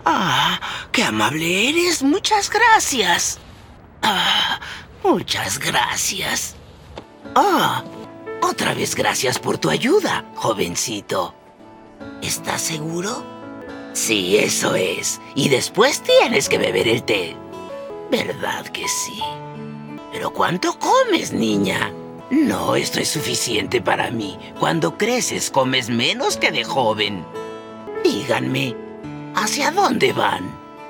Ah, qué amable eres. Muchas gracias. Muchas gracias. Otra vez gracias por tu ayuda, jovencito. ¿Estás seguro? Sí, eso es. Y después tienes que beber el té. ¿Verdad que sí? ¿Pero cuánto comes, niña? No, esto es suficiente para mí. Cuando creces, comes menos que de joven. Díganme, ¿hacia dónde van?